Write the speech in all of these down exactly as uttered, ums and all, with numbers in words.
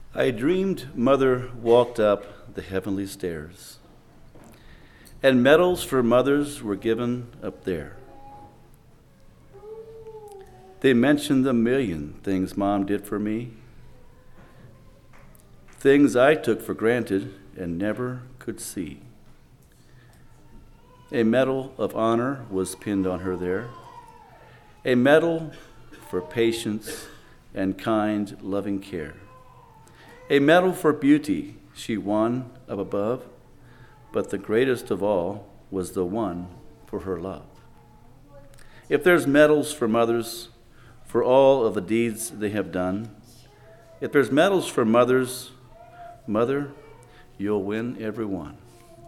I dreamed Mother walked up the heavenly stairs, and medals for mothers were given up there. They mentioned the million things Mom did for me, things I took for granted and never could see. A medal of honor was pinned on her there, a medal for patience and kind, loving care. A medal for beauty she won up above, but the greatest of all was the one for her love. If there's medals for mothers for all of the deeds they have done, if there's medals for mothers, Mother, you'll win every one.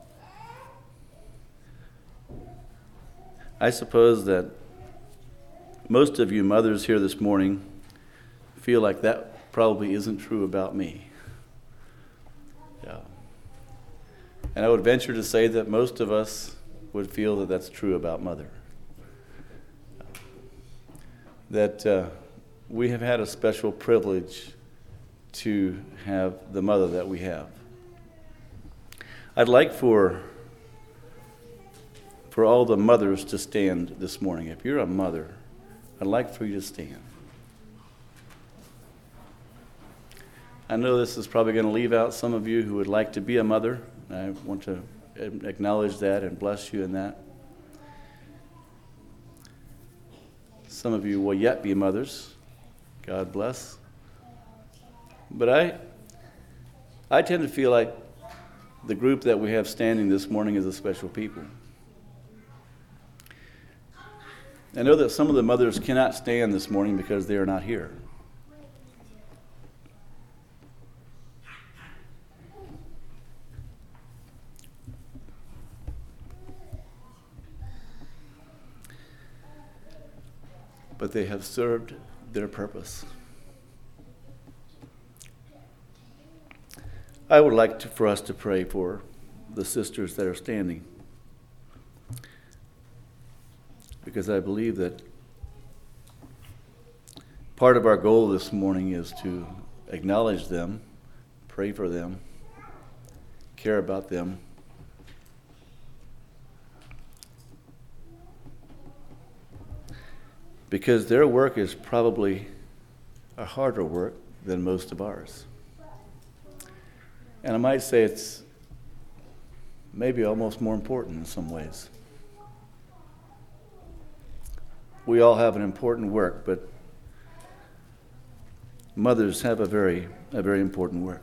I suppose that most of you mothers here this morning feel like that probably isn't true about me. Yeah. And I would venture to say that most of us would feel that that's true about Mother. That uh, we have had a special privilege to have the mother that we have. I'd like for for all the mothers to stand this morning. If you're a mother, I'd like for you to stand. I know this is probably going to leave out some of you who would like to be a mother. I want to acknowledge that and bless you in that. Some of you will yet be mothers. God bless. But I, I tend to feel like the group that we have standing this morning is a special people. I know that some of the mothers cannot stand this morning because they are not here. But they have served their purpose. I would like to, for us to pray for the sisters that are standing, because I believe that part of our goal this morning is to acknowledge them, pray for them, care about them. Because their work is probably a harder work than most of ours. And I might say it's maybe almost more important in some ways. We all have an important work, but mothers have a very, a very important work.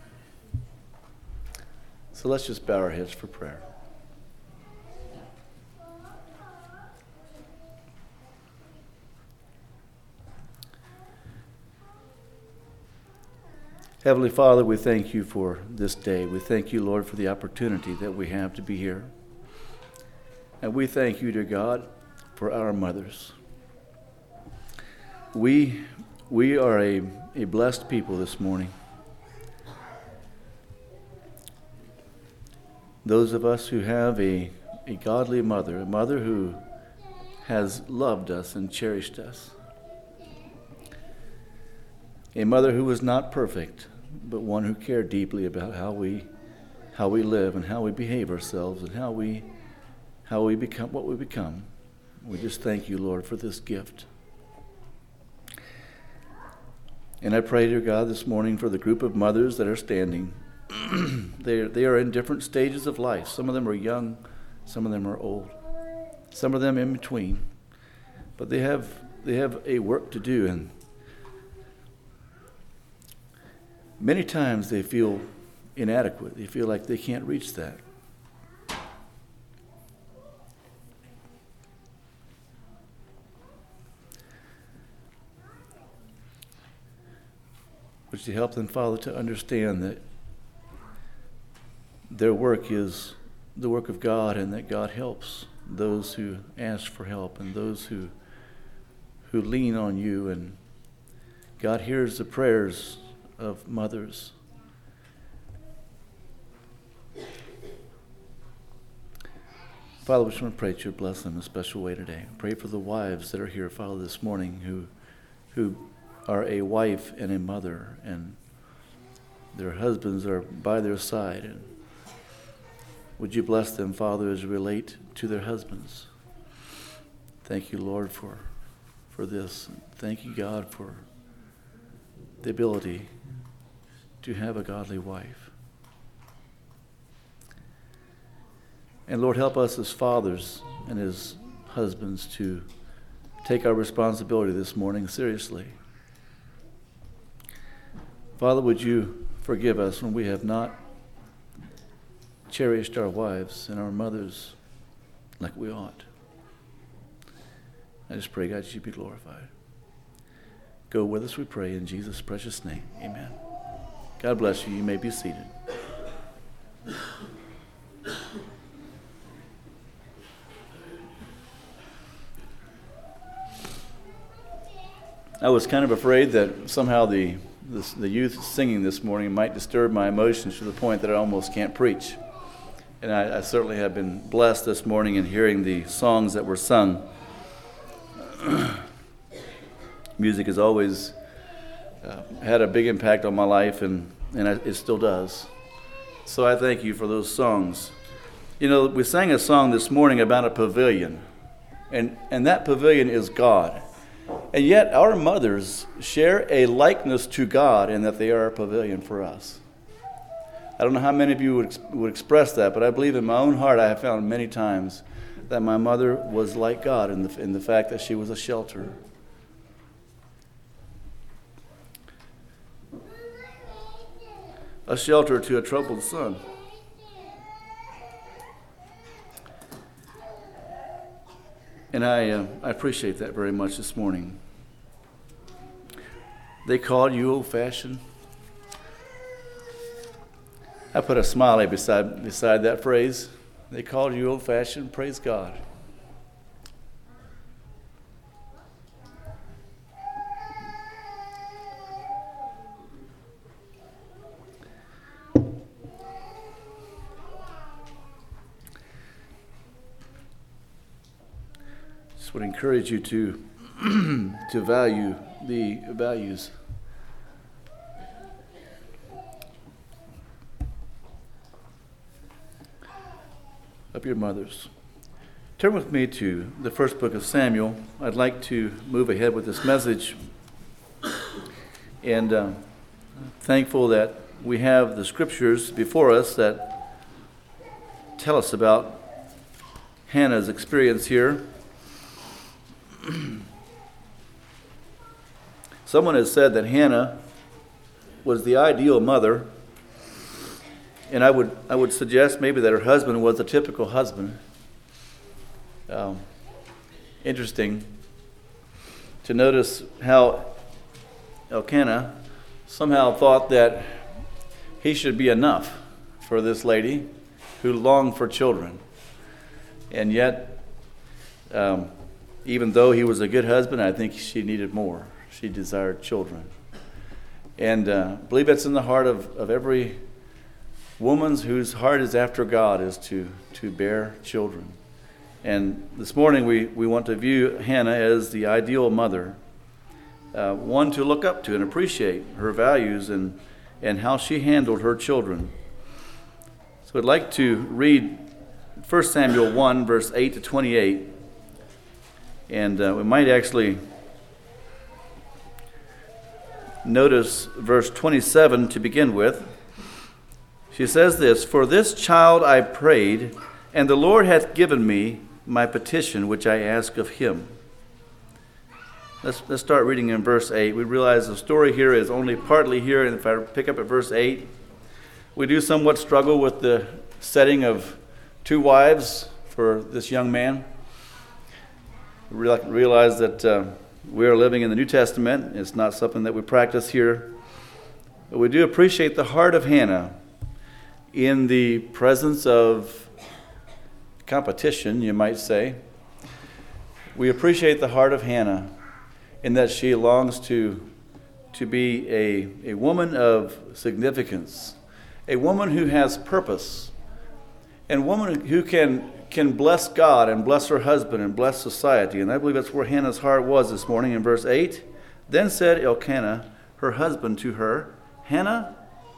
So let's just bow our heads for prayer. Heavenly Father, we thank you for this day. We thank you, Lord, for the opportunity that we have to be here. And we thank you, dear God, for our mothers. We, we are a, a blessed people this morning. Those of us who have a, a godly mother, a mother who has loved us and cherished us. A mother who was not perfect, but one who cared deeply about how we how we live and how we behave ourselves and how we how we become what we become. We just thank you, Lord, for this gift. And I pray, dear God, this morning for the group of mothers that are standing. they they are in different stages of life. Some of them are young, some of them are old, some of them in between. But they have they have a work to do, and many times they feel inadequate. They feel like they can't reach that. Would you help them, Father, to understand that their work is the work of God, and that God helps those who ask for help and those who who lean on you, and God hears the prayers of mothers. Father, we just want to pray that you bless them in a special way today. Pray for the wives that are here, Father, this morning who who are a wife and a mother, and their husbands are by their side. And would you bless them, Father, as they relate to their husbands? Thank you, Lord, for, for this. Thank you, God, for the ability to have a godly wife. And Lord, help us as fathers and as husbands to take our responsibility this morning seriously. Father, would you forgive us when we have not cherished our wives and our mothers like we ought. I just pray, God, you be glorified. Go with us, we pray, in Jesus' precious name. Amen. God bless you. You may be seated. I was kind of afraid that somehow the, the the youth singing this morning might disturb my emotions to the point that I almost can't preach. And I, I certainly have been blessed this morning in hearing the songs that were sung. Music has always uh, had a big impact on my life, and, and I, it still does. So I thank you for those songs. You know, we sang a song this morning about a pavilion, and, and that pavilion is God. And yet our mothers share a likeness to God in that they are a pavilion for us. I don't know how many of you would, would express that, but I believe in my own heart I have found many times that my mother was like God in the, in the fact that she was a shelter. A shelter to a troubled son. And I, uh, I appreciate that very much this morning. They called you old-fashioned. I put a smiley beside beside that phrase. They called you old-fashioned. Praise God. Just would encourage you to to value the values. Of your mothers. Turn with me to the first book of Samuel. I'd like to move ahead with this message, and uh, thankful that we have the scriptures before us that tell us about Hannah's experience here. Someone has said that Hannah was the ideal mother. And I would I would suggest maybe that her husband was a typical husband. Um, interesting to notice how Elkanah somehow thought that he should be enough for this lady who longed for children. And yet, um, even though he was a good husband, I think she needed more. She desired children. And uh, I believe that's in the heart of, of every woman's whose heart is after God, is to, to bear children. And this morning we, we want to view Hannah as the ideal mother, uh, one to look up to and appreciate her values and, and how she handled her children. So I'd like to read First Samuel one, verse eight to twenty-eight. And uh, we might actually notice verse twenty-seven to begin with. She says this, "For this child I prayed, and the Lord hath given me my petition which I ask of him." Let's, let's start reading in verse eight. We realize the story here is only partly here, and if I pick up at verse eight, we do somewhat struggle with the setting of two wives for this young man. We realize that uh, we are living in the New Testament. It's not something that we practice here. But we do appreciate the heart of Hannah in the presence of competition, you might say. We appreciate the heart of Hannah in that she longs to, to be a, a woman of significance, a woman who has purpose, and a woman who can, can bless God and bless her husband and bless society. And I believe that's where Hannah's heart was this morning in verse eight. "Then said Elkanah, her husband, to her, Hannah,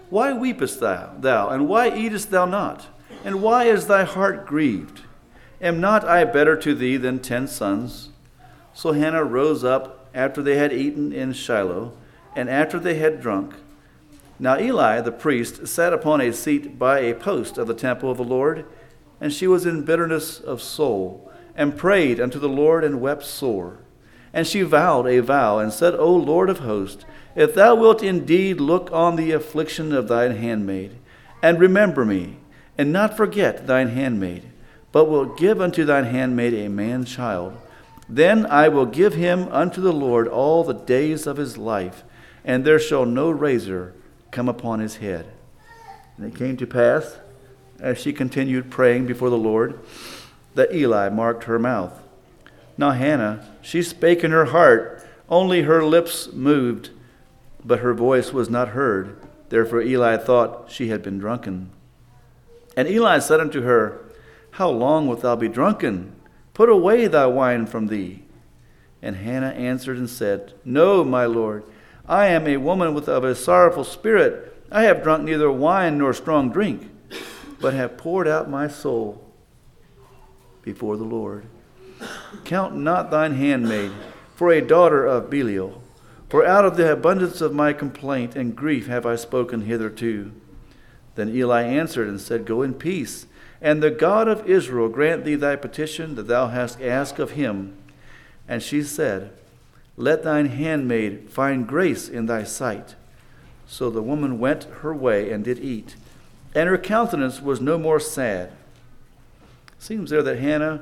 Why weepest thou, thou, and why eatest thou not? And why is thy heart grieved? Am not I better to thee than ten sons? So Hannah rose up after they had eaten in Shiloh, and after they had drunk. Now Eli the priest sat upon a seat by a post of the temple of the Lord, and she was in bitterness of soul, and prayed unto the Lord, and wept sore. And she vowed a vow, and said, O Lord of hosts, if thou wilt indeed look on the affliction of thine handmaid, and remember me, and not forget thine handmaid, but wilt give unto thine handmaid a man child, then I will give him unto the Lord all the days of his life, and there shall no razor come upon his head. And it came to pass, as she continued praying before the Lord, that Eli marked her mouth. Now Hannah, she spake in her heart, only her lips moved, but her voice was not heard. Therefore Eli thought she had been drunken. And Eli said unto her, How long wilt thou be drunken? Put away thy wine from thee. And Hannah answered and said, No, my Lord, I am a woman with of a sorrowful spirit. I have drunk neither wine nor strong drink, but have poured out my soul before the Lord. Count not thine handmaid for a daughter of Belial, for out of the abundance of my complaint and grief have I spoken hitherto. Then Eli answered and said, Go in peace, and the God of Israel grant thee thy petition that thou hast asked of him. And she said, Let thine handmaid find grace in thy sight. So the woman went her way and did eat, and her countenance was no more sad. Seems there that Hannah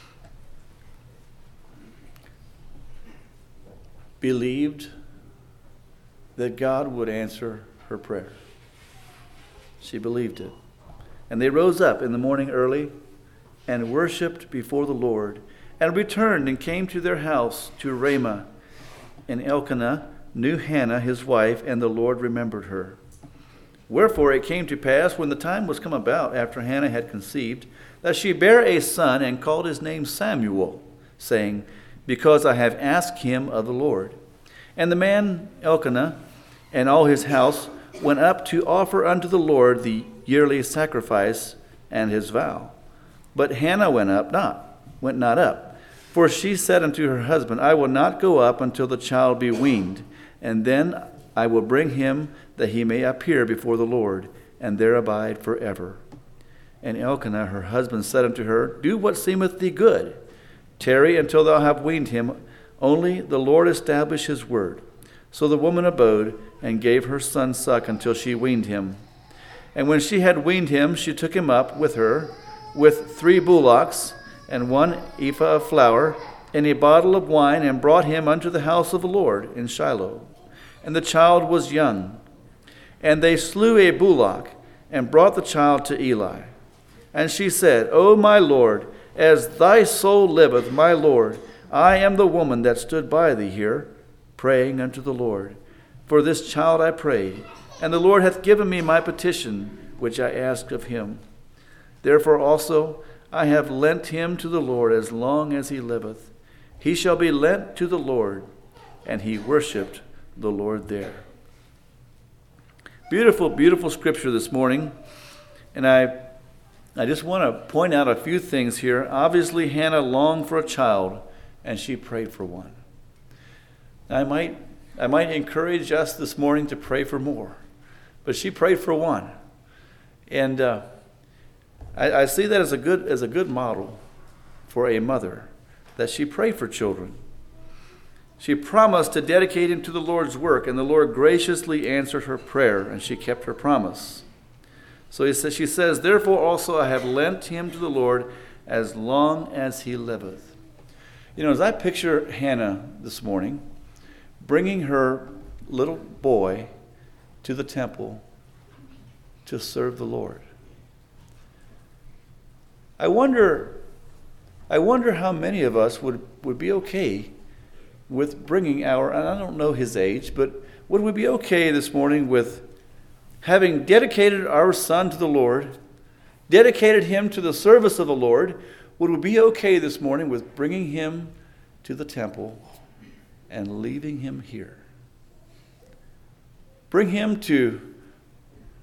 believed that God would answer her prayer. She believed it. And they rose up in the morning early and worshipped before the Lord, and returned and came to their house to Ramah. And Elkanah knew Hannah his wife, and the Lord remembered her. Wherefore it came to pass, when the time was come about after Hannah had conceived, that she bare a son, and called his name Samuel, saying, Because I have asked him of the Lord. And the man Elkanah and all his house went up to offer unto the Lord the yearly sacrifice and his vow. But Hannah went up not, went not up. For she said unto her husband, I will not go up until the child be weaned, and then I will bring him that he may appear before the Lord, and there abide forever. And Elkanah her husband said unto her, Do what seemeth thee good. Tarry until thou have weaned him, only the Lord establish his word. So the woman abode, and gave her son suck until she weaned him. And when she had weaned him, she took him up with her, with three bullocks, and one ephah of flour, and a bottle of wine, and brought him unto the house of the Lord in Shiloh. And the child was young. And they slew a bullock, and brought the child to Eli. And she said, O my Lord, as thy soul liveth, my Lord, I am the woman that stood by thee here, praying unto the Lord. For this child I prayed, and the Lord hath given me my petition, which I asked of him. Therefore also I have lent him to the Lord as long as he liveth. He shall be lent to the Lord. And he worshipped the Lord there. Beautiful, beautiful scripture this morning. And I I just want to point out a few things here. Obviously, Hannah longed for a child, and she prayed for one. I might, I might encourage us this morning to pray for more, but she prayed for one, and uh, I, I see that as a good as a good model for a mother, that she prayed for children. She promised to dedicate him to the Lord's work, and the Lord graciously answered her prayer, and she kept her promise. So he says, she says, Therefore also I have lent him to the Lord as long as he liveth. You know, as I picture Hannah this morning, bringing her little boy to the temple to serve the Lord, I wonder, I wonder how many of us would, would be okay with bringing our, and I don't know his age, but would we be okay this morning with having dedicated our son to the Lord, dedicated him to the service of the Lord, would we be okay this morning with bringing him to the temple and leaving him here? Bring him to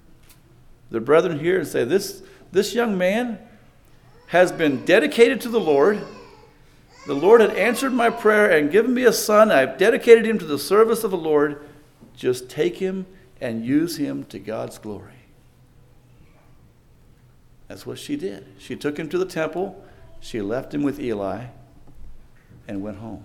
the brethren here and say, this, this young man has been dedicated to the Lord. The Lord had answered my prayer and given me a son. I've dedicated him to the service of the Lord. Just take him and use him to God's glory. That's what she did. She took him to the temple. She left him with Eli and went home.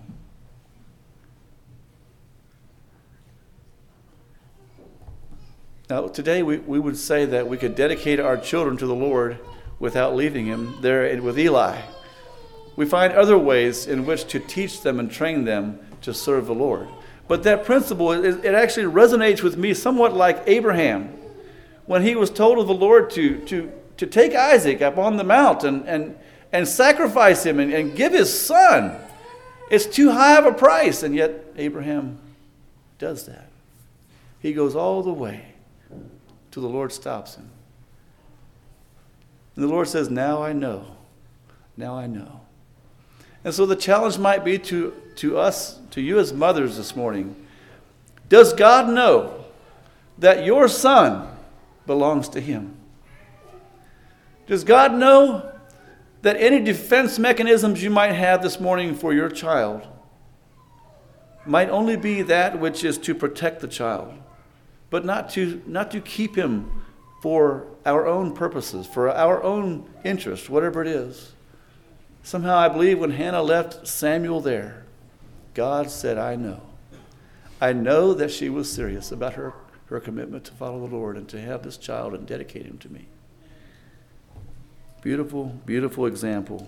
Now, today we, we would say that we could dedicate our children to the Lord without leaving him there with Eli. We find other ways in which to teach them and train them to serve the Lord. But that principle, it, it actually resonates with me somewhat like Abraham. When he was told of the Lord to, to, to take Isaac up on the mount and, and, and sacrifice him and, and give his son. It's too high of a price, and yet Abraham does that. He goes all the way till the Lord stops him. And the Lord says, now I know. Now I know. And so the challenge might be to, to us, to you as mothers this morning. Does God know that your son belongs to him? Does God know that any defense mechanisms you might have this morning for your child might only be that which is to protect the child, but not to, not to keep him for our own purposes, for our own interest, whatever it is? Somehow I believe when Hannah left Samuel there, God said, I know. I know that she was serious about her, her commitment to follow the Lord and to have this child and dedicate him to me. Beautiful, beautiful example.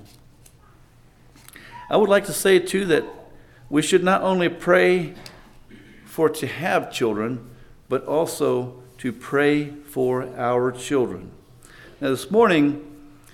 I would like to say, too, that we should not only pray for to have children, but also to pray for our children. Now, this morning,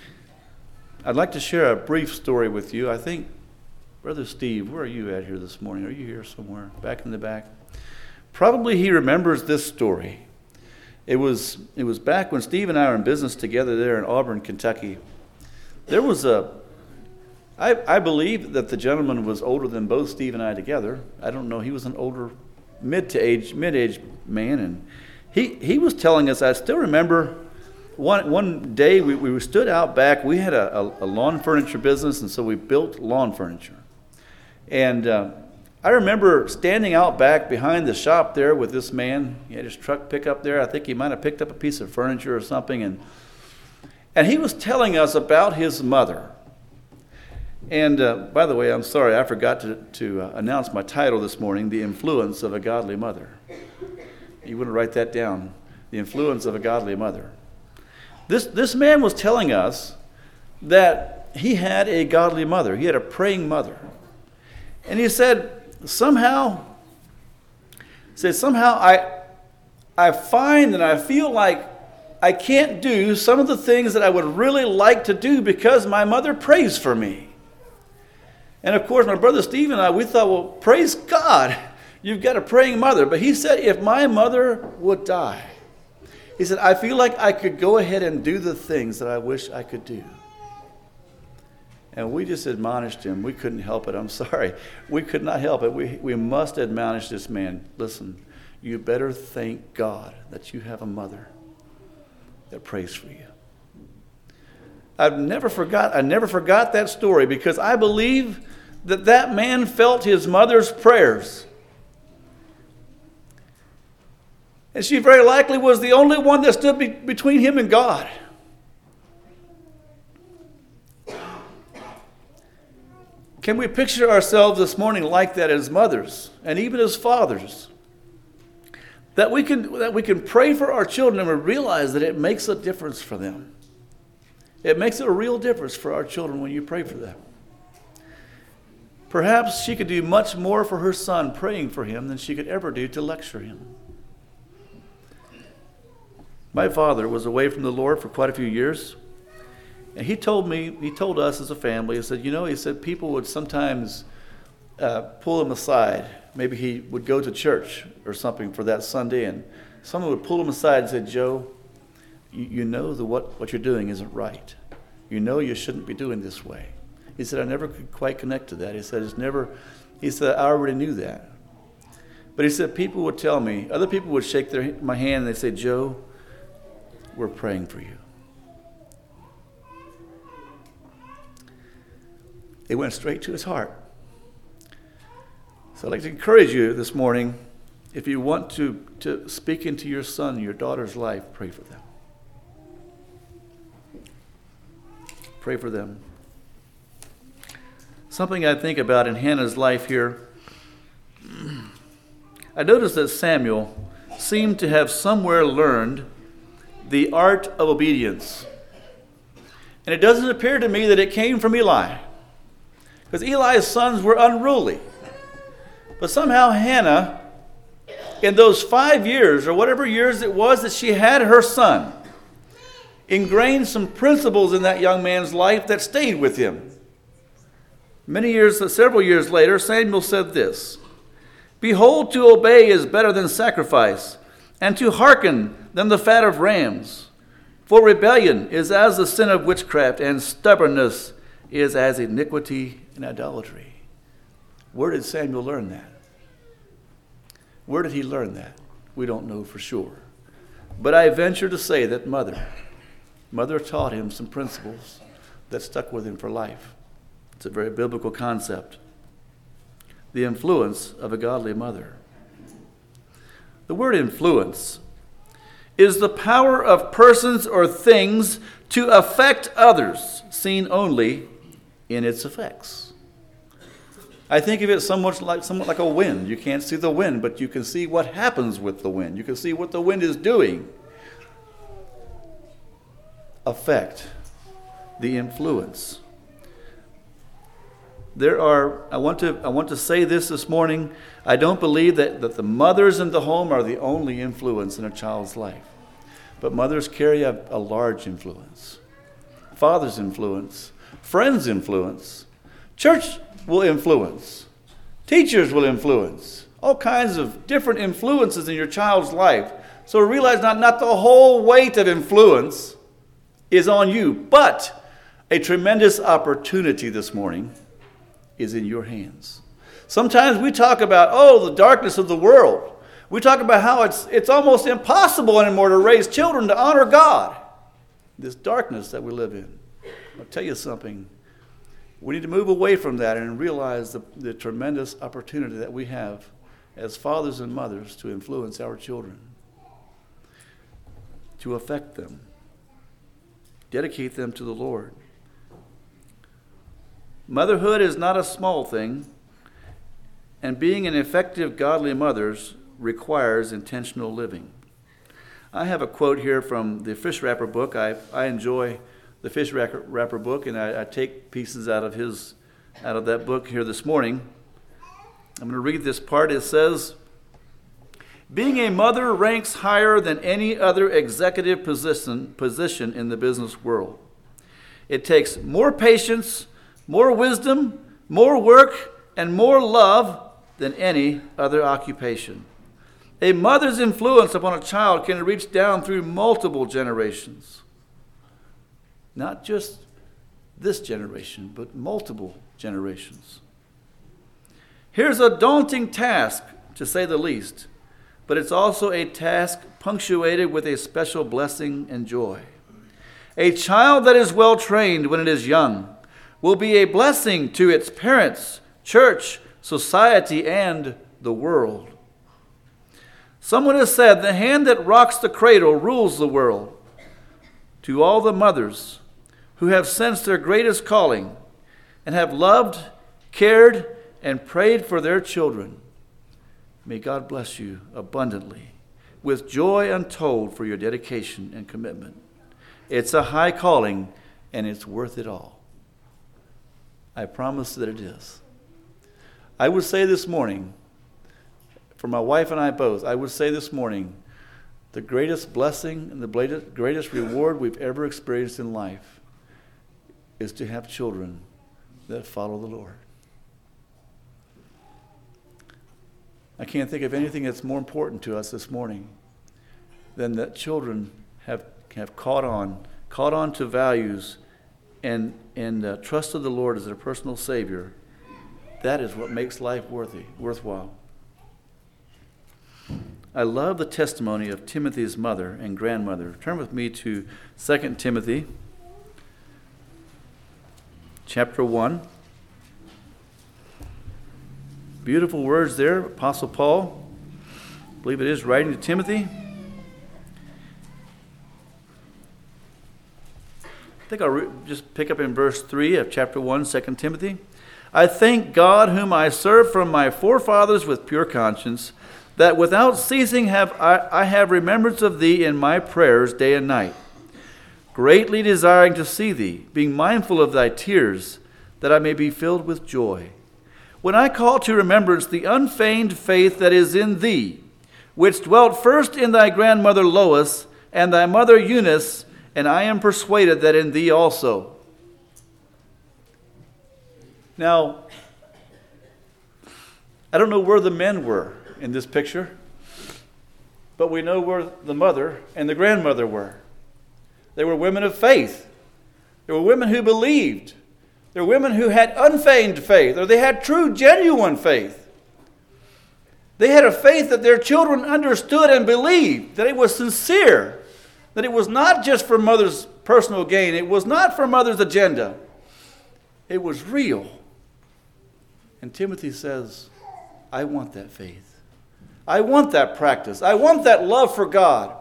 I'd like to share a brief story with you. I think, Brother Steve, where are you at here this morning? Are you here somewhere, back in the back? Probably he remembers this story. It was it was back when Steve and I were in business together there in Auburn, Kentucky. There was a, I, I believe that the gentleman was older than both Steve and I together. I don't know, he was an older, mid to age, mid-age man, and he, he was telling us, I still remember one one day we, we stood out back. We had a, a, a lawn furniture business, and so we built lawn furniture. And uh, I remember standing out back behind the shop there with this man. He had his truck pick up there. I think he might have picked up a piece of furniture or something. And and he was telling us about his mother. And uh, by the way, I'm sorry, I forgot to, to uh, announce my title this morning, The Influence of a Godly Mother. You want to write that down, The Influence of a Godly Mother. This, this man was telling us that he had a godly mother. He had a praying mother. And he said, somehow, said, somehow I, I find and I feel like I can't do some of the things that I would really like to do because my mother prays for me. And of course, my brother Steve and I, we thought, well, praise God, you've got a praying mother. But he said, if my mother would die, he said, I feel like I could go ahead and do the things that I wish I could do. And we just admonished him. We couldn't help it. I'm sorry. We could not help it. We, we must admonish this man. Listen, you better thank God that you have a mother that prays for you. I've never forgot, I never forgot that story because I believe that that man felt his mother's prayers. And she very likely was the only one that stood be- between him and God. Can we picture ourselves this morning like that as mothers and even as fathers? That we can, that we can pray for our children and we realize that it makes a difference for them. It makes a real difference for our children when you pray for them. Perhaps she could do much more for her son praying for him than she could ever do to lecture him. My father was away from the Lord for quite a few years. And he told me, he told us as a family, he said, you know, he said people would sometimes uh, pull him aside. Maybe he would go to church or something for that Sunday, and someone would pull him aside and say, Joe, you, you know that what, what you're doing isn't right. You know you shouldn't be doing this way. He said, I never could quite connect to that. He said, it's never, he said, I already knew that. But he said, people would tell me, other people would shake their my hand and they'd say, Joe, we're praying for you. It went straight to his heart. So I'd like to encourage you this morning, if you want to, to speak into your son, your daughter's life, pray for them. Pray for them. Something I think about in Hannah's life here, I noticed that Samuel seemed to have somewhere learned the art of obedience. And it doesn't appear to me that it came from Eli, because Eli's sons were unruly. But somehow Hannah, in those five years or whatever years it was that she had her son, ingrained some principles in that young man's life that stayed with him. Many years, several years later, Samuel said this, "Behold, to obey is better than sacrifice, and to hearken than the fat of rams. For rebellion is as the sin of witchcraft, and stubbornness is as iniquity and idolatry." Where did Samuel learn that? Where did he learn that? We don't know for sure. But I venture to say that mother, mother taught him some principles that stuck with him for life. It's a very biblical concept. The influence of a godly mother. The word influence is the power of persons or things to affect others, seen only in its effects. I think of it somewhat like, somewhat like a wind. You can't see the wind, but you can see what happens with the wind. You can see what the wind is doing. Affect, the influence. There are, I want to I want to say this this morning, I don't believe that, that the mothers in the home are the only influence in a child's life. But mothers carry a, a large influence. Father's influence, friends' influence, church will influence, teachers will influence, all kinds of different influences in your child's life. So realize not, not the whole weight of influence is on you, but a tremendous opportunity this morning is in your hands. Sometimes we talk about, oh, the darkness of the world. We talk about how it's it's almost impossible anymore to raise children to honor God. This darkness that we live in. I'll tell you something. We need to move away from that and realize the, the tremendous opportunity that we have as fathers and mothers to influence our children, to affect them, dedicate them to the Lord. Motherhood is not a small thing, and being an effective godly mother requires intentional living. I have a quote here from the Fish Wrapper book. I, I enjoy the Fish Wrapper book, and I, I take pieces out of his, out of that book here this morning. I'm going to read this part. It says, "Being a mother ranks higher than any other executive position, position in the business world. It takes more patience, more wisdom, more work, and more love than any other occupation. A mother's influence upon a child can reach down through multiple generations. Not just this generation, but multiple generations. Here's a daunting task, to say the least, but it's also a task punctuated with a special blessing and joy. A child that is well trained when it is young will be a blessing to its parents, church, society, and the world. Someone has said, the hand that rocks the cradle rules the world. To all the mothers who have sensed their greatest calling and have loved, cared, and prayed for their children, may God bless you abundantly with joy untold for your dedication and commitment. It's a high calling, and it's worth it all. I promise that it is. I would say this morning, for my wife and I both, I would say this morning, the greatest blessing and the greatest reward we've ever experienced in life is to have children that follow the Lord. I can't think of anything that's more important to us this morning than that children have have caught on, caught on to values and, and uh, trusted the Lord as their personal Savior. That is what makes life worthy, worthwhile. I love the testimony of Timothy's mother and grandmother. Turn with me to Second Timothy chapter one. Beautiful words there, Apostle Paul. I believe it is writing to Timothy. I think I'll re- just pick up in verse three of chapter one, Second Timothy. I thank God, whom I serve from my forefathers with pure conscience, that without ceasing have I, I have remembrance of thee in my prayers day and night, greatly desiring to see thee, being mindful of thy tears, that I may be filled with joy. When I call to remembrance the unfeigned faith that is in thee, which dwelt first in thy grandmother Lois and thy mother Eunice, and I am persuaded that in thee also. Now, I don't know where the men were in this picture, but we know where the mother and the grandmother were. They were women of faith. They were women who believed. They were women who had unfeigned faith, or they had true, genuine faith. They had a faith that their children understood and believed, that it was sincere, that it was not just for mother's personal gain. It was not for mother's agenda. It was real. And Timothy says, I want that faith. I want that practice. I want that love for God.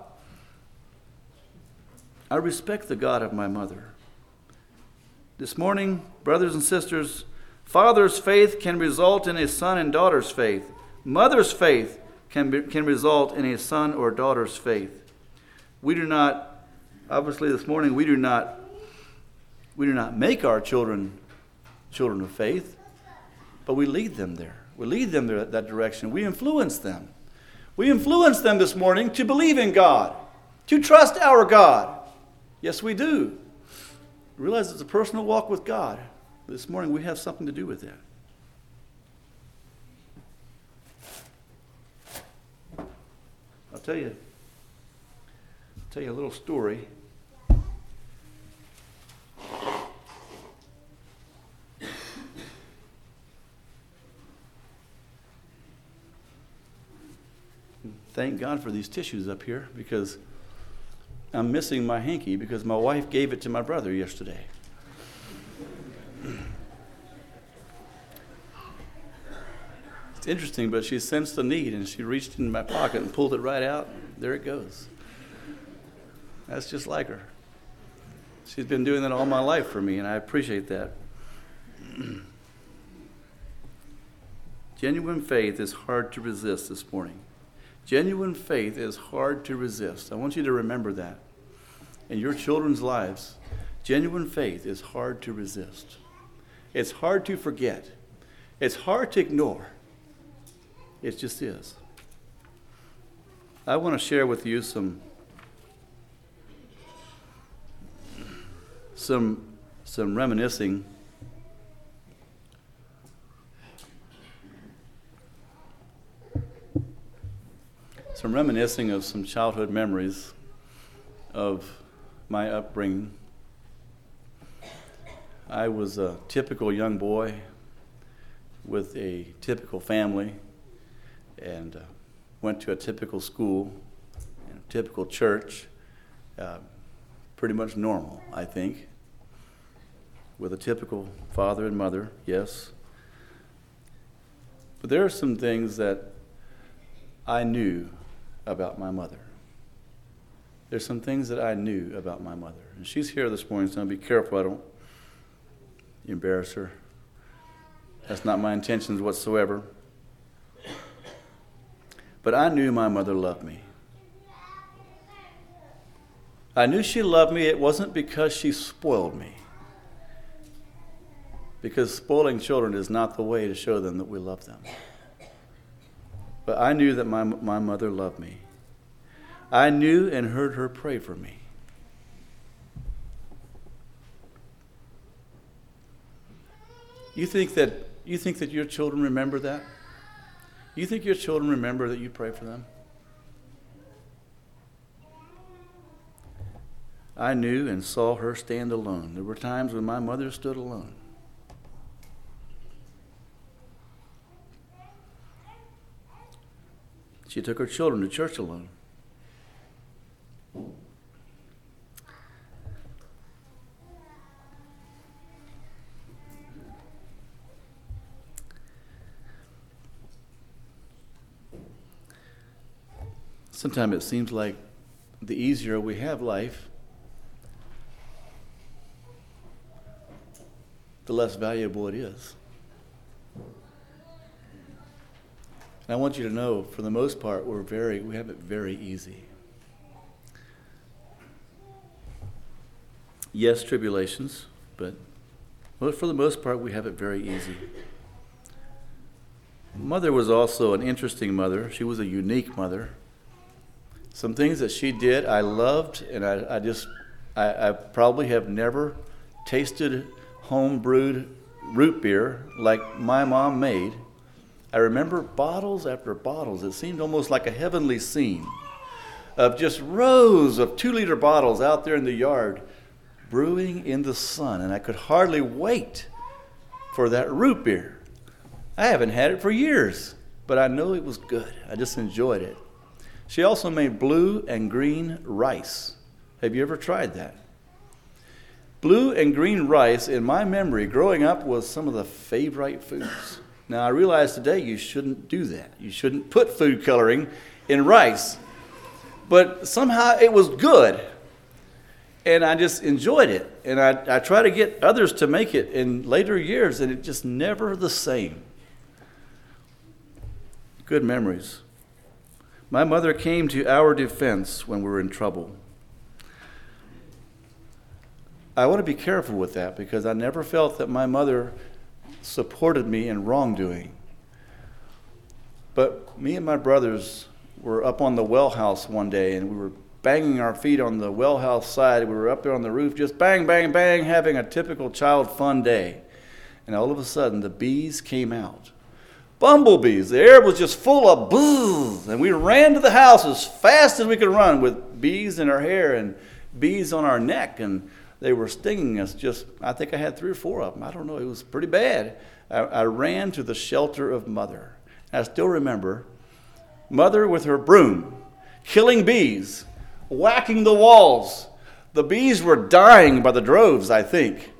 I respect the God of my mother. This morning, brothers and sisters, father's faith can result in a son and daughter's faith. Mother's faith can be, can result in a son or daughter's faith. We do not, obviously this morning, we do not, we do not make our children children of faith, but we lead them there. We lead them there that direction. We influence them. We influence them this morning to believe in God, to trust our God. Yes, we do. Realize it's a personal walk with God. This morning we have something to do with that. I'll tell you, I'll tell you a little story. Thank God for these tissues up here, because I'm missing my hanky because my wife gave it to my brother yesterday. It's interesting, but she sensed the need and she reached in my pocket and pulled it right out. There it goes. That's just like her. She's been doing that all my life for me, and I appreciate that. Genuine faith is hard to resist this morning. Genuine faith is hard to resist. I want you to remember that. In your children's lives, genuine faith is hard to resist. It's hard to forget. It's hard to ignore. It just is. I want to share with you some some some reminiscing some reminiscing of some childhood memories of my upbringing. I was a typical young boy with a typical family, and uh, went to a typical school and a typical church, uh, pretty much normal, I think, with a typical father and mother, yes. But there are some things that I knew about my mother. There's some things that I knew about my mother. And she's here this morning, so I'll be careful I don't embarrass her. That's not my intentions whatsoever. But I knew my mother loved me. I knew she loved me. It wasn't because she spoiled me. Because spoiling children is not the way to show them that we love them. But I knew that my, my mother loved me. I knew and heard her pray for me. You think that you think that your children remember that? You think your children remember that you pray for them? I knew and saw her stand alone. There were times when my mother stood alone. She took her children to church alone. Sometimes it seems like the easier we have life, the less valuable it is. And I want you to know, for the most part, we're very, we have it very easy. Yes, tribulations, but for the most part, we have it very easy. Mother was also an interesting mother. She was a unique mother. Some things that she did I loved, and I, I just, I, I probably have never tasted home-brewed root beer like my mom made. I remember bottles after bottles. It seemed almost like a heavenly scene of just rows of two-liter bottles out there in the yard brewing in the sun, and I could hardly wait for that root beer. I haven't had it for years, but I know it was good. I just enjoyed it. She also made blue and green rice. Have you ever tried that? Blue and green rice, in my memory, growing up, was some of the favorite foods. Now, I realize today you shouldn't do that. You shouldn't put food coloring in rice. But somehow it was good. And I just enjoyed it. And I, I try to get others to make it in later years, and it's just never the same. Good memories. My mother came to our defense when we were in trouble. I want to be careful with that because I never felt that my mother supported me in wrongdoing. But me and my brothers were up on the well house one day, and we were banging our feet on the well house side. We were up there on the roof, just bang, bang, bang, having a typical child fun day. And all of a sudden, the bees came out. Bumblebees. The air was just full of buzz, and we ran to the house as fast as we could run with bees in our hair and bees on our neck, and they were stinging us. Just, I think I had three or four of them. I don't know. It was pretty bad. I, I ran to the shelter of Mother. I still remember Mother with her broom, killing bees, whacking the walls. The bees were dying by the droves, I think.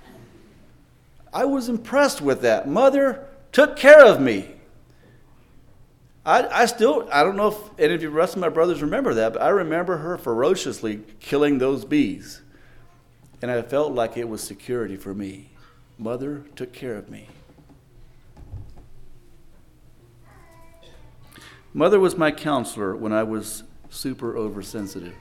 I was impressed with that. Mother took care of me. I, I still, I don't know if any of the rest of my brothers remember that, but I remember her ferociously killing those bees. And I felt like it was security for me. Mother took care of me. Mother was my counselor when I was super oversensitive.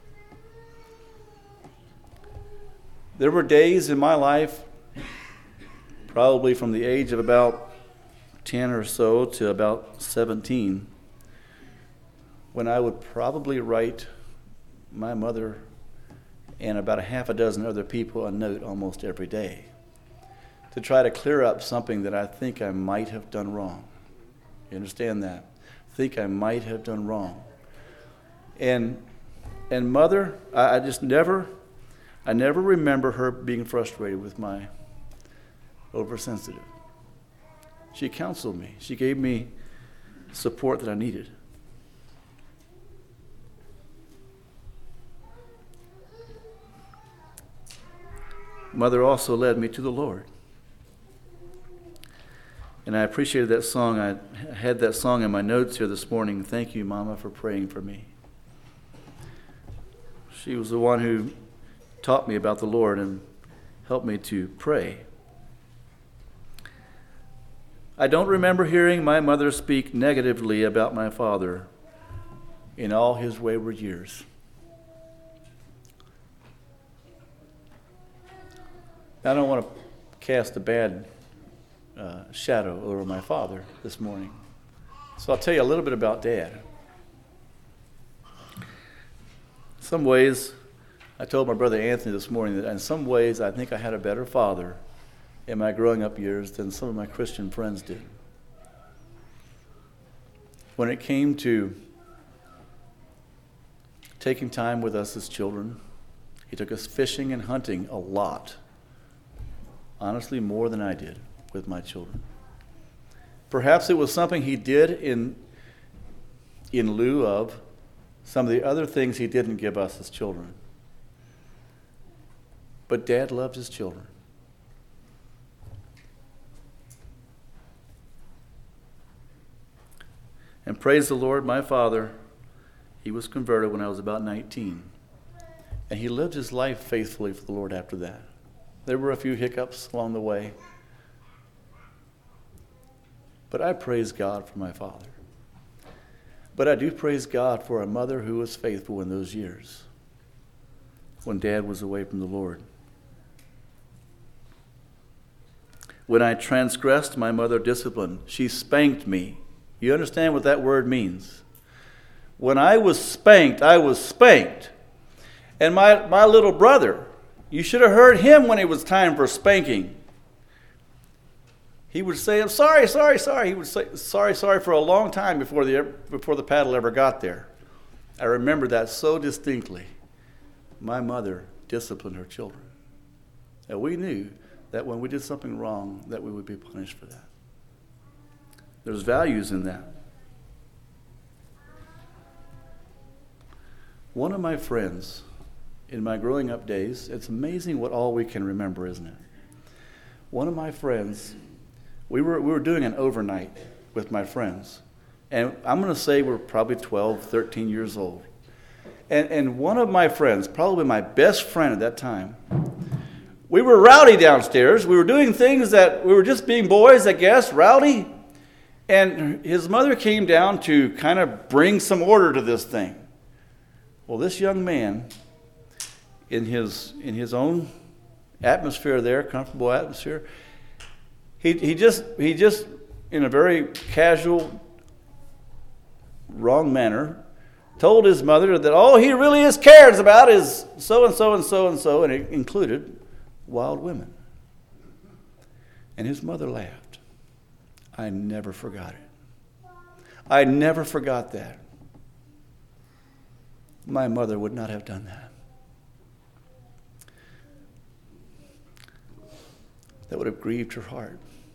There were days in my life, probably from the age of about ten or so to about seventeen, when I would probably write my mother and about a half a dozen other people a note almost every day to try to clear up something that I think I might have done wrong. You understand that? Think I might have done wrong. And and Mother, I, I just never, I never remember her being frustrated with my oversensitive. She counseled me. She gave me support that I needed. Mother also led me to the Lord. And I appreciated that song. I had that song in my notes here this morning. Thank you, Mama, for praying for me. She was the one who taught me about the Lord and helped me to pray. I don't remember hearing my mother speak negatively about my father in all his wayward years. I don't want to cast a bad uh, shadow over my father this morning. So I'll tell you a little bit about Dad. In some ways, I told my brother Anthony this morning that in some ways I think I had a better father in my growing up years than some of my Christian friends did. When it came to taking time with us as children, he took us fishing and hunting a lot. Honestly, more than I did with my children. Perhaps it was something he did in in lieu of some of the other things he didn't give us as children. But Dad loved his children. And praise the Lord, my father, he was converted when I was about nineteen. And he lived his life faithfully for the Lord after that. There were a few hiccups along the way. But I praise God for my father. But I do praise God for a mother who was faithful in those years when Dad was away from the Lord. When I transgressed, my mother disciplined. She spanked me. You understand what that word means? When I was spanked, I was spanked. And my, my little brother, you should have heard him when it was time for spanking. He would say, I'm sorry, sorry, sorry. He would say, sorry, sorry for a long time before the, before the paddle ever got there. I remember that so distinctly. My mother disciplined her children. And we knew that when we did something wrong, that we would be punished for that. There's values in that. One of my friends, in my growing up days, it's amazing what all we can remember, isn't it? One of my friends, we were we were doing an overnight with my friends. And I'm going to say we're probably twelve, thirteen years old. And, and one of my friends, probably my best friend at that time, we were rowdy downstairs. We were doing things that, we were just being boys, I guess, rowdy. And his mother came down to kind of bring some order to this thing. Well, this young man, in his in his own atmosphere there, comfortable atmosphere, he he just he just in a very casual, wrong manner, told his mother that all he really is cares about is so and so and so and so, and it included wild women. And his mother laughed. I never forgot it. I never forgot that. My mother would not have done that. That would have grieved her heart.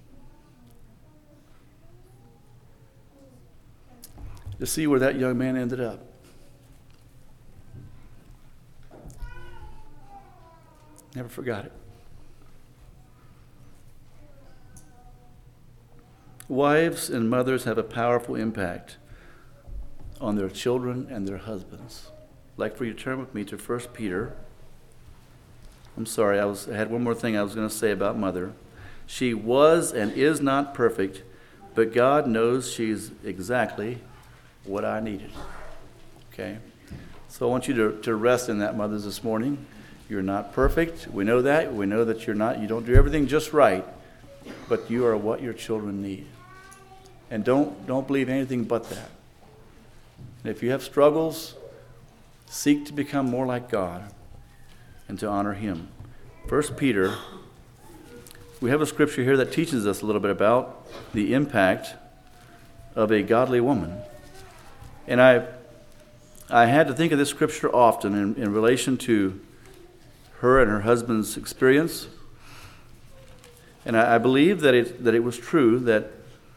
To see where that young man ended up. Never forgot it. Wives and mothers have a powerful impact on their children and their husbands. I'd like for you to turn with me to First Peter. I'm sorry, I was I had one more thing I was going to say about mother. She was and is not perfect, but God knows she's exactly what I needed. Okay? So I want you to, to rest in that, mothers, this morning. You're not perfect. We know that. We know that you're not, you don't do everything just right, but you are what your children need. And don't don't believe anything but that. And if you have struggles, seek to become more like God and to honor Him. First Peter, we have a scripture here that teaches us a little bit about the impact of a godly woman. And I I had to think of this scripture often in, in relation to her and her husband's experience. And I, I believe that it that it was true that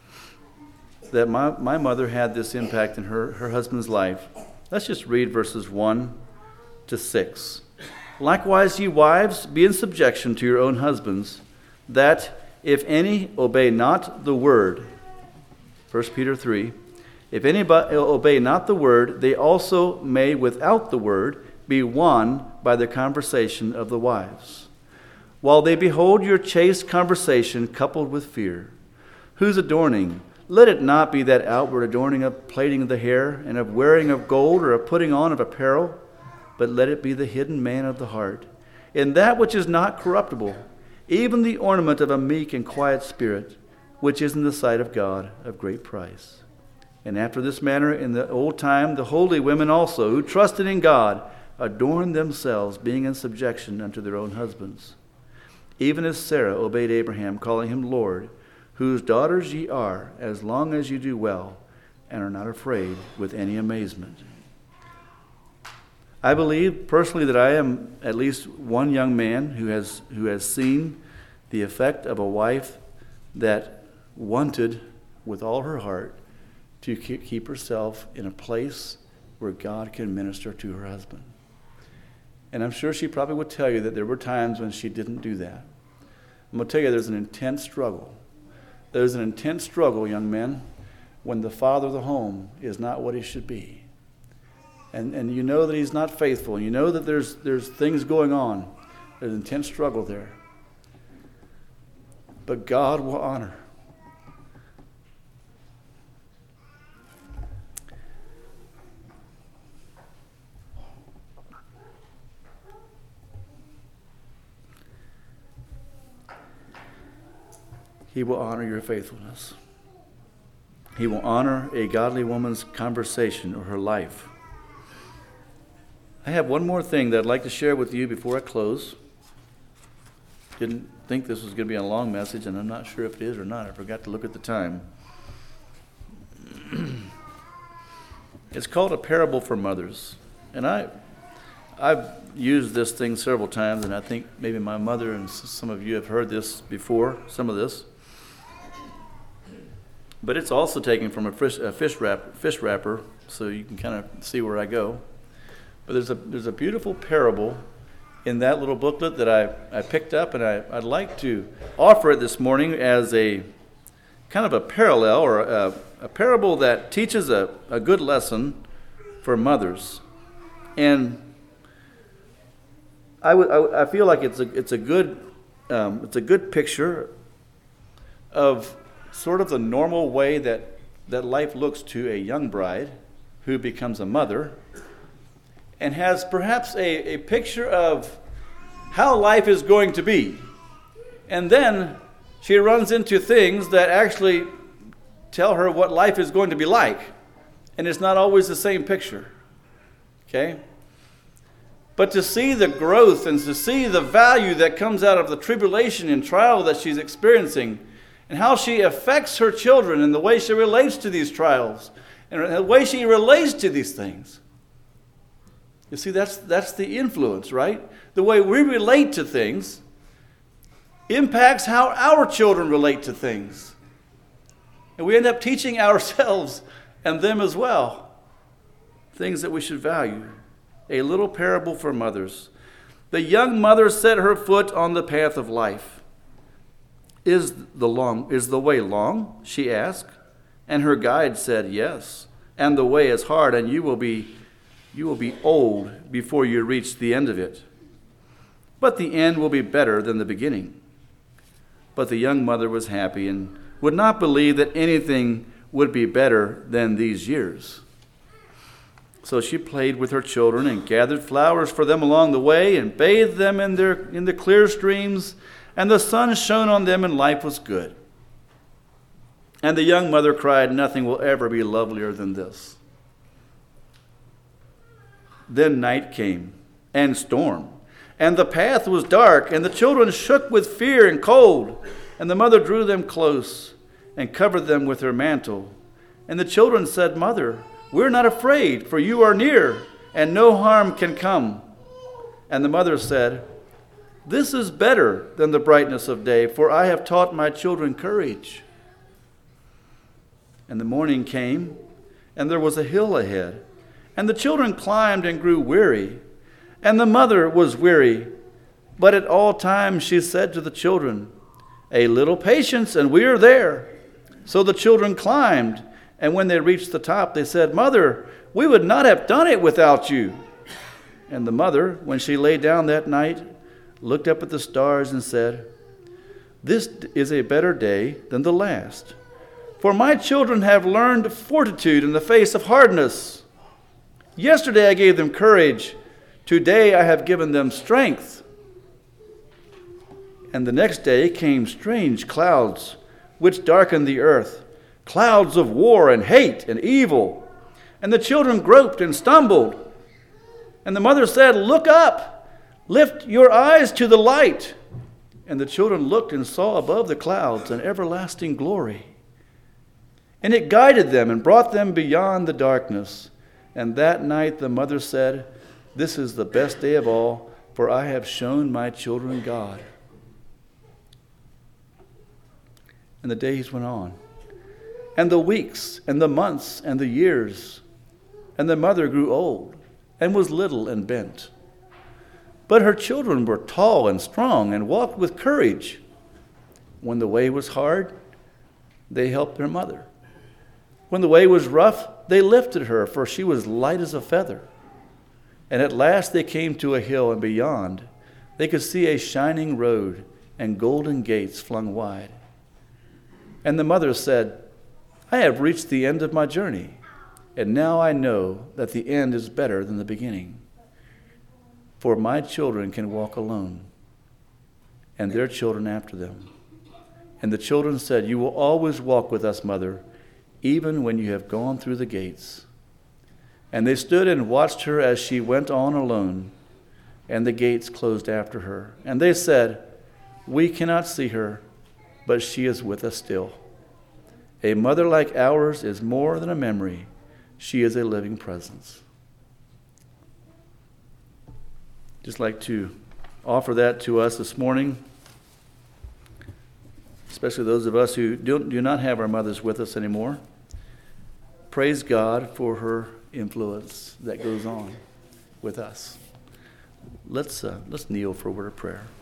that my, my mother had this impact in her, her husband's life. Let's just read verses one to six. Likewise, ye wives, be in subjection to your own husbands, that if any obey not the word, First Peter three, if any obey not the word, they also may without the word be won by the conversation of the wives, while they behold your chaste conversation coupled with fear, whose adorning, let it not be that outward adorning of plaiting of the hair, and of wearing of gold, or of putting on of apparel, but let it be the hidden man of the heart, in that which is not corruptible, even the ornament of a meek and quiet spirit, which is in the sight of God of great price. And after this manner in the old time the holy women also, who trusted in God, adorned themselves, being in subjection unto their own husbands. Even as Sarah obeyed Abraham, calling him Lord, whose daughters ye are, as long as you do well, and are not afraid with any amazement. I believe personally that I am at least one young man who has who has seen the effect of a wife that wanted with all her heart to keep herself in a place where God can minister to her husband. And I'm sure she probably would tell you that there were times when she didn't do that. I'm going to tell you there's an intense struggle. There's an intense struggle, young men, when the father of the home is not what he should be. And and you know that he's not faithful. And you know that there's there's things going on. There's intense struggle there. But God will honor. He will honor your faithfulness. He will honor a godly woman's conversation or her life. I have one more thing that I'd like to share with you before I close. Didn't think this was going to be a long message, and I'm not sure if it is or not. I forgot to look at the time. It's called A Parable for Mothers. And I, I've used this thing several times, and I think maybe my mother and some of you have heard this before, some of this. But it's also taken from a fish, a fish, wrap, fish wrapper, so you can kind of see where I go. But there's a there's a beautiful parable in that little booklet that I, I picked up, and I, I'd like to offer it this morning as a kind of a parallel or a, a parable that teaches a, a good lesson for mothers. And I, w- I, I feel like it's a it's a good um, it's a good picture of sort of the normal way that, that life looks to a young bride who becomes a mother, and has perhaps a, a picture of how life is going to be. And then she runs into things that actually tell her what life is going to be like. And it's not always the same picture. Okay? But to see the growth and to see the value that comes out of the tribulation and trial that she's experiencing, and how she affects her children and the way she relates to these trials and the way she relates to these things. You see, that's that's the influence, right? The way we relate to things impacts how our children relate to things. And we end up teaching ourselves and them as well things that we should value. A little parable for mothers. The young mother set her foot on the path of life. Is the long is the way long? She asked. And her guide said, yes. And the way is hard, and you will be you will be old before you reach the end of it. But the end will be better than the beginning. But the young mother was happy and would not believe that anything would be better than these years. So she played with her children and gathered flowers for them along the way and bathed them in their in the clear streams, and the sun shone on them and life was good. And the young mother cried, nothing will ever be lovelier than this. Then night came, and storm, and the path was dark, and the children shook with fear and cold. And the mother drew them close and covered them with her mantle. And the children said, Mother, we're not afraid, for you are near, and no harm can come. And the mother said, this is better than the brightness of day, for I have taught my children courage. And the morning came, and there was a hill ahead. And the children climbed and grew weary. And the mother was weary. But at all times she said to the children, a little patience, and we are there. So the children climbed, and when they reached the top, they said, Mother, we would not have done it without you. And the mother, when she lay down that night, looked up at the stars and said, this is a better day than the last. For my children have learned fortitude in the face of hardness. Yesterday I gave them courage. Today I have given them strength. And the next day came strange clouds, which darkened the earth, clouds of war and hate and evil. And the children groped and stumbled. And the mother said, look up, lift your eyes to the light. And the children looked and saw above the clouds an everlasting glory. And it guided them and brought them beyond the darkness. And that night the mother said, this is the best day of all, for I have shown my children God. And the days went on. and the weeks, and the months, and the years. And the mother grew old, and was little and bent. But her children were tall and strong, and walked with courage. When the way was hard, they helped their mother. When the way was rough, they lifted her, for she was light as a feather. And at last they came to a hill, and beyond they could see a shining road and golden gates flung wide. And the mother said, I have reached the end of my journey, and now I know that the end is better than the beginning. For my children can walk alone, and their children after them. And the children said, You will always walk with us, mother, even when you have gone through the gates. And they stood and watched her as she went on alone, and the gates closed after her. And they said, We cannot see her, but she is with us still. A mother like ours is more than a memory. She is a living presence. Just like to offer that to us this morning, especially those of us who do, do not have our mothers with us anymore. Praise God for her influence that goes on with us. Let's uh, let's kneel for a word of prayer.